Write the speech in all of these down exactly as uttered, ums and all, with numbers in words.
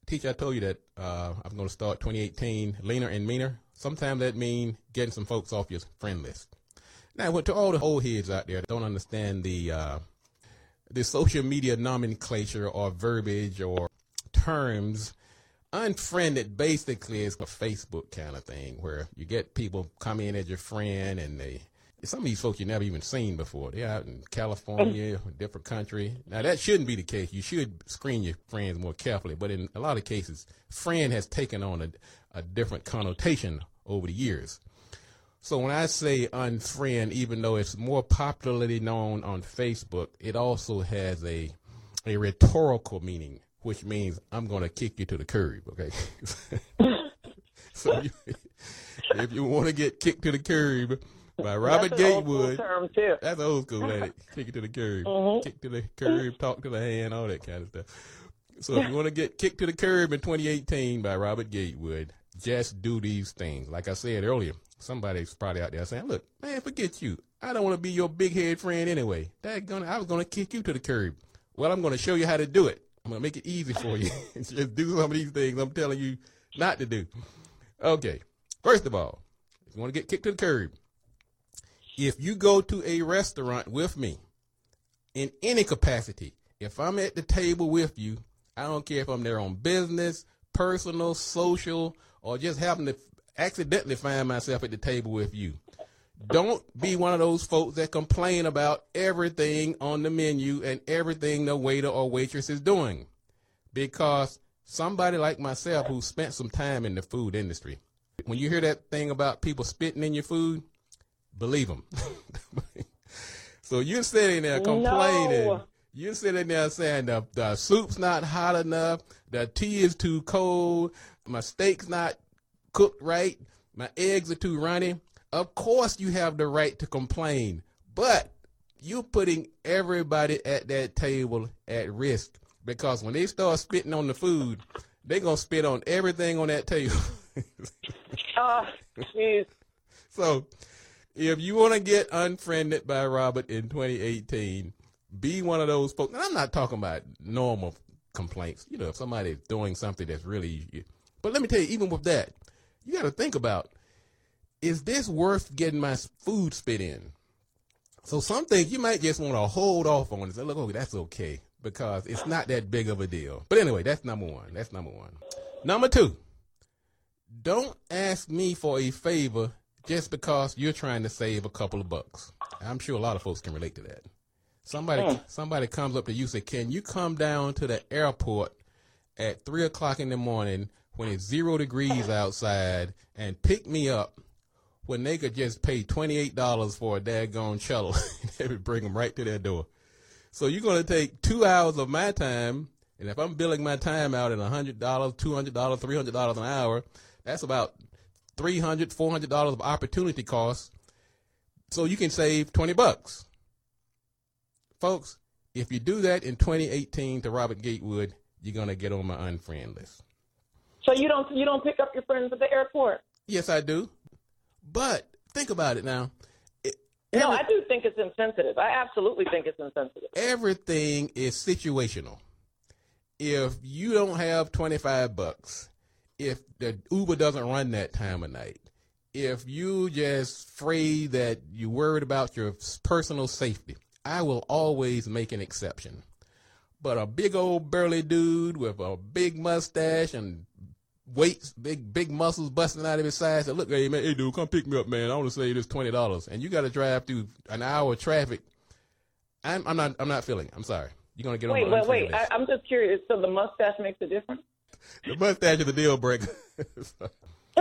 Teacher, I told you that uh, I'm going to start twenty eighteen leaner and meaner. Sometimes that means getting some folks off your friend list. Now, to all the old heads out there that don't understand the uh, the social media nomenclature or verbiage or terms, unfriended basically is a Facebook kind of thing where you get people come in as your friend, and they some of these folks you never even seen before. They're out in California, a different country. Now, that shouldn't be the case. You should screen your friends more carefully. But in a lot of cases, friend has taken on a, a different connotation over the years. So when I say unfriend, even though it's more popularly known on Facebook, it also has a a rhetorical meaning, which means I'm going to kick you to the curb, okay? So you, if you want to get kicked to the curb by Robert That's an Gatewood. old school term too. That's old school, ain't it? Kick it to the curb. Mm-hmm. Kick to the curb, talk to the hand, all that kind of stuff. So if you want to get kicked to the curb in twenty eighteen by Robert Gatewood, just do these things. Like I said earlier, somebody's probably out there saying, look, man, forget you. I don't want to be your big head friend anyway. Daggone, I was going to kick you to the curb. Well, I'm going to show you how to do it. I'm going to make it easy for you. Just do some of these things I'm telling you not to do. Okay. First of all, if you want to get kicked to the curb, if you go to a restaurant with me in any capacity, if I'm at the table with you, I don't care if I'm there on business, personal, social, or just happen to accidentally find myself at the table with you. Don't be one of those folks that complain about everything on the menu and everything the waiter or waitress is doing. Because somebody like myself who spent some time in the food industry, when you hear that thing about people spitting in your food, believe them. So you're sitting there complaining. No. You're sitting there saying the, the soup's not hot enough, the tea is too cold, my steak's not cooked right, my eggs are too runny. Of course you have the right to complain, but you're putting everybody at that table at risk, because when they start spitting on the food, they're going to spit on everything on that table. Oh, jeez. So if you want to get unfriended by Robert in twenty eighteen, be one of those folks. And I'm not talking about normal complaints. You know, if somebody's doing something that's really, but let me tell you, even with that, you got to think about, is this worth getting my food spit in? So some things you might just want to hold off on and say, look, oh, that's okay, because it's not that big of a deal. But anyway, that's number one. That's number one. Number two, don't ask me for a favor just because you're trying to save a couple of bucks. I'm sure a lot of folks can relate to that. Somebody mm. somebody comes up to you and say, can you come down to the airport at three o'clock in the morning when it's zero degrees outside and pick me up, when they could just pay twenty-eight dollars for a daggone shuttle and they would bring them right to their door. So you're going to take two hours of my time, and if I'm billing my time out at one hundred dollars, two hundred dollars, three hundred dollars an hour, that's about three hundred dollars, four hundred dollars of opportunity costs. So you can save twenty bucks. Folks, if you do that in twenty eighteen to Robert Gatewood, you're going to get on my unfriend list. So you don't you don't pick up your friends at the airport? Yes, I do. But think about it now. It, no, every, I do think it's insensitive. I absolutely think it's insensitive. Everything is situational. If you don't have twenty-five bucks, if the Uber doesn't run that time of night, if you just afraid that you're worried about your personal safety, I will always make an exception. But a big old burly dude with a big mustache and weights, big big muscles busting out of his sides, said, look, hey man, hey dude, come pick me up, man. I want to save this twenty dollars, and you got to drive through an hour of traffic. I'm, I'm not, I'm not feeling. I'm sorry. You're gonna get wait, on. Wait, wait, wait. I'm just curious. So the mustache makes a difference? The mustache is the deal breaker. All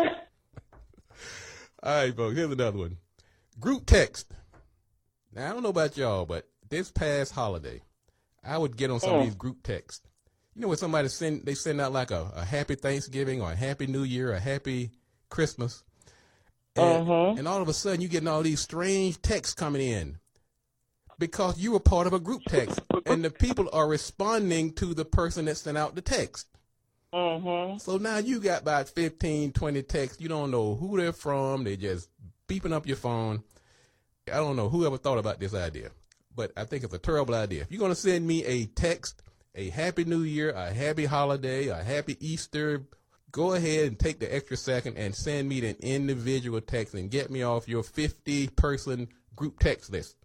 right, folks. Here's another one. Group text. Now I don't know about y'all, but this past holiday, I would get on some mm. of these group texts. You know when somebody send they send out like a, a happy Thanksgiving or a happy New Year, a happy Christmas, and, uh-huh. and all of a sudden you getting all these strange texts coming in because you were part of a group text, and the people are responding to the person that sent out the text. Uh-huh. So now you got about fifteen, twenty texts. You don't know who they're from. They just beeping up your phone. I don't know whoever thought about this idea, but I think it's a terrible idea. If you're going to send me a text a happy new year, a happy holiday, a happy Easter, go ahead and take the extra second and send me an individual text and get me off your fifty person group text list.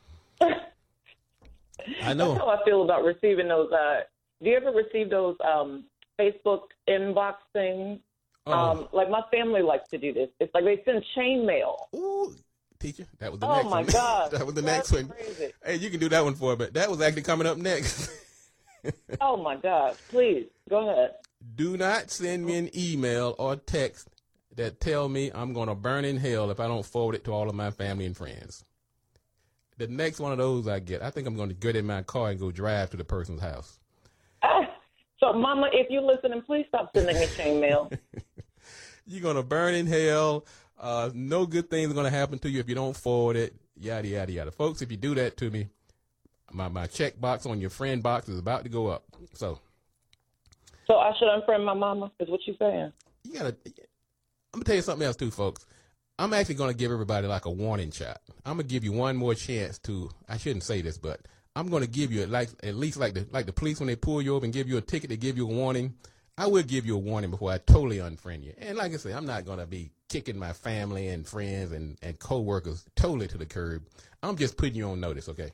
I know. That's how I feel about receiving those. Uh, do you ever receive those um, Facebook inbox things? Oh. Um, like my family likes to do this. It's like they send chain mail. Ooh, teacher, that was the Oh, next my one. God. That was the That's next one. crazy. Hey, you can do that one for me. That was actually coming up next. Oh, my God. Please, go ahead. Do not send me an email or text that tell me I'm going to burn in hell if I don't forward it to all of my family and friends. The next one of those I get, I think I'm going to get in my car and go drive to the person's house. Ah, so, Mama, if you're listening, please stop sending me chain mail. You're going to burn in hell. Uh, no good things are going to happen to you if you don't forward it, yada, yada, yada. Folks, if you do that to me, my, my check box on your friend box is about to go up. So, So I should unfriend my mama, is what you're saying? you got to, I'm going to tell you something else too, folks. I'm actually going to give everybody like a warning shot. I'm going to give you one more chance to, I shouldn't say this, but I'm going to give you like at least like the like the police when they pull you over and give you a ticket, they give you a warning. I will give you a warning before I totally unfriend you. And like I said, I'm not going to be kicking my family and friends and, and coworkers totally to the curb. I'm just putting you on notice, okay?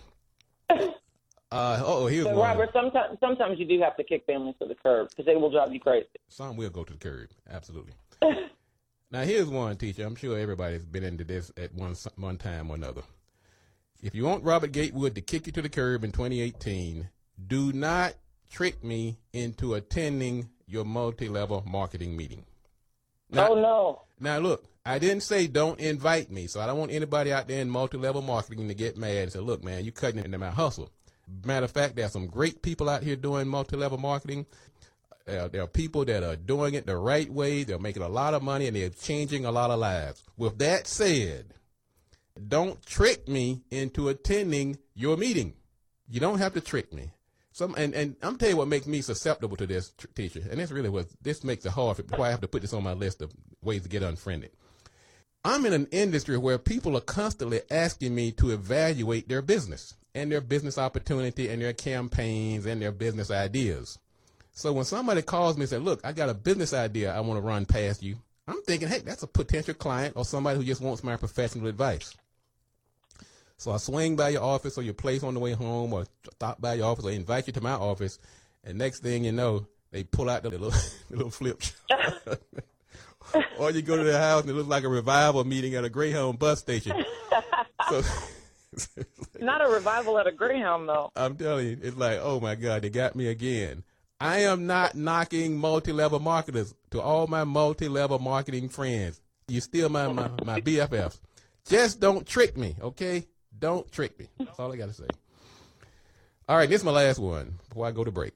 Uh, oh, here's But one. Robert, sometimes sometimes you do have to kick families to the curb because they will drive you crazy. Some will go to the curb, absolutely. Now, here's one, teacher. I'm sure everybody's been into this at one one time or another. If you want Robert Gatewood to kick you to the curb in twenty eighteen, do not trick me into attending your multi-level marketing meeting. Now, Oh, no. now, look, I didn't say don't invite me, so I don't want anybody out there in multi-level marketing to get mad and say, look, man, you're cutting into my hustle. Matter of fact, there's some great people out here doing multi-level marketing. Uh, there are people that are doing it the right way. They're making a lot of money, and they're changing a lot of lives. With that said, don't trick me into attending your meeting. You don't have to trick me. Some and, and I'm telling you what makes me susceptible to this, tr- teacher, and this really was this makes it hard. For, why I have to put this on my list of ways to get unfriended. I'm in an industry where people are constantly asking me to evaluate their business and their business opportunity and their campaigns and their business ideas. So when somebody calls me and says, look, I got a business idea I want to run past you, I'm thinking, hey, that's a potential client or somebody who just wants my professional advice. So I swing by your office or your place on the way home or stop by your office or invite you to my office. And next thing you know, they pull out the little, the little flip chart. Or you go to their house and it looks like a revival meeting at a Greyhound bus station. So, Not a revival at a Greyhound, though. I'm telling you, it's like, oh, my God, they got me again. I am not knocking multi-level marketers. To all my multi-level marketing friends, you still my, my, my B F Fs. Just don't trick me, okay? Don't trick me. That's all I got to say. All right, this is my last one before I go to break.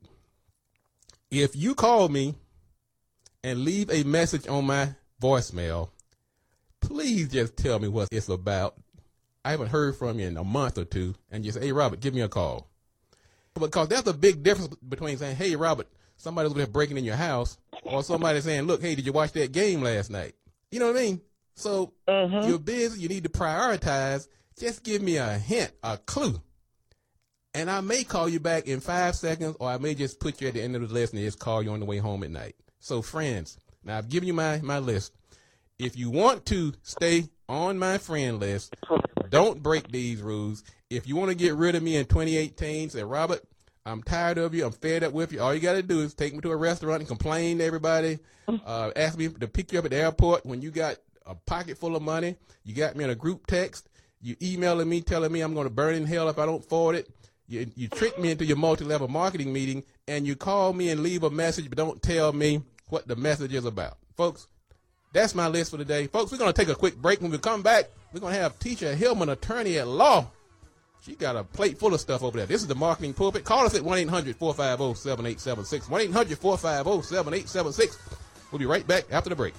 If you call me and leave a message on my voicemail, please just tell me what it's about. I haven't heard from you in a month or two, and you say, hey, Robert, give me a call. Because there's a big difference between saying, hey, Robert, somebody's over there breaking in your house, or somebody saying, look, hey, did you watch that game last night? You know what I mean? So Mm-hmm. you're busy, you need to prioritize. Just give me a hint, a clue. And I may call you back in five seconds, or I may just put you at the end of the list and just call you on the way home at night. So, friends, now I've given you my, my list. If you want to stay on my friend list, don't break these rules. If you want to get rid of me in twenty eighteen, say, Robert, I'm tired of you. I'm fed up with you. All you got to do is take me to a restaurant and complain to everybody. Uh, ask me to pick you up at the airport when you got a pocket full of money. You got me in a group text. You emailing me telling me I'm going to burn in hell if I don't forward it. You, you trick me into your multi-level marketing meeting, and you call me and leave a message, but don't tell me what the message is about. Folks, that's my list for today. Folks, we're going to take a quick break. When we come back, we're going to have Teacher Hillman, attorney at law. She got a plate full of stuff over there. This is the Marketing Pulpit. Call us at one eight hundred four five zero seven eight seven six. one eight hundred four five zero seven eight seven six. We'll be right back after the break.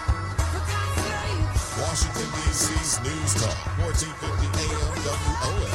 Washington, D C's News Talk, fourteen fifty A M W O L.